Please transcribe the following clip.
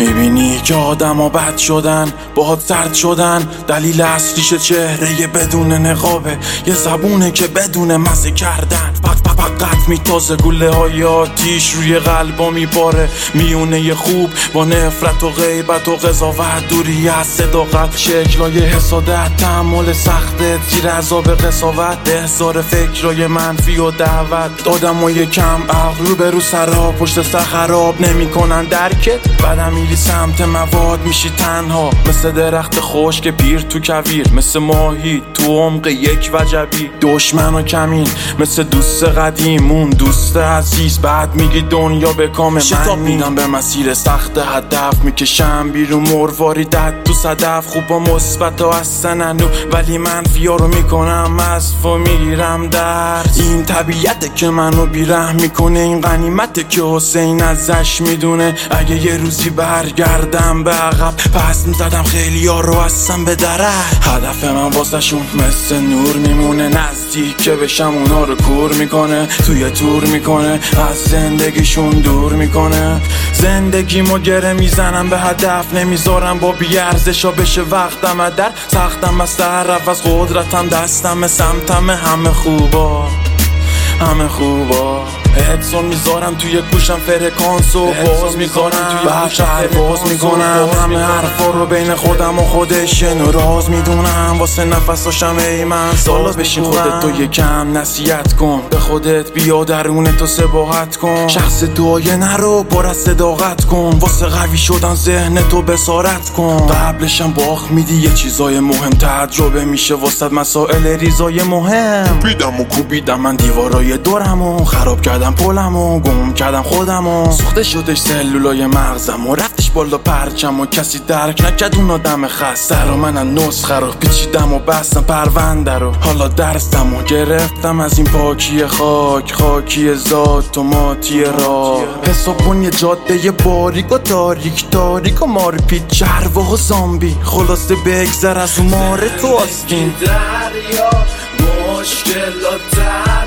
میبینی که آدم ها بد شدن، باهات سرد شدن، دلیل اصلیش چهره بدون نقابه، یه زبونه که بدون مزه کردن. فقط میتازه گله های آتیش روی قلبا میباره، میونه خوب با نفرت و غیبت و قضاوت، دوری از صداقت، شکلای حسادت، تحمل سخته زیر عذاب قساوت، احضار فکرای منفی و دعوت، آدمای کم عقل رو به رو سرها پشت سر خراب نمیکنن درکت، بعدم میری سمت مواد میشی تنها، مثل درخت خشک پیر تو کویر، مثل ماهی تو عمق یک وجبی، دشمن و کمین مثل دوست قدیمون، دوست عزیز، بعد میگی دنیا به کام من. شتاب میدم به مسیر سخت هدف، میکشم بیرون مرواریدت تو صدف، خوب و مثبت و اصلا ولی منفی ها رو میکنم حذف و میگیرم درس. این طبیعته که منو بیرحم میکنه، این غنیمته که حسین ازش میدونه، اگه یه روزی برگردم به عقب پس میزدم خیلی ها رو هستم به درک. هدف من واسه شون مثل نور میمونه، نزدیک که بشم اونا رو کور میکنه، توی تور میکنه، از زندگیشون دور میکنه. زندگیمو گره میزنم به هدف، نمیذارم با بیارزشا بشه وقتم در سختم، از طرف از قدرتم دستم سمتم، همه خوبا همه خوبا. هدسون میذارم توی گوشم، فرکانسو باز میکنم، بچه باز میکنم، همه حرفا رو بین خودم و خودشن و راز میدونم، واسه نفساشم ای من سالا بشین خودت تو یکم نصیحت کن، به خودت بیا درون تو سباحت کن، شخص دعای نرو پر از صداقت کن، واسه قوی شدن ذهن تو بسارت کن، قبلشم باخت میدی یه چیزای مهم، تجربه میشه واسه مسائل ریزای مهم. کوبیدم من دیوارای دورمو، خراب کردم پولمو، گم کردم خودمو، سوخته شدش سلولای مغزمو، رفتش بالا پرچمو، کسی درک نکرد اون آدم خسته رو، من نسخه رو پیچیدم و بستم پرونده رو، حالا درستمو گرفتم از این پاکی خاک، خاکی ذات و ماتی راه، حساب کن یه جاده باریک و تاریک و مارپیت، چرواق و زامبی، خلاصه بگذر از اون ماره تو آستین. دریا مشکلات